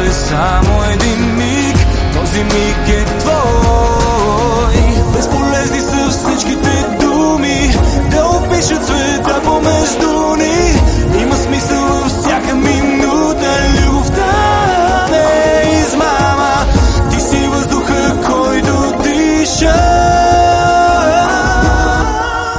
само един миг, този миг е твой. Безполезни са всичките думи да опишат света.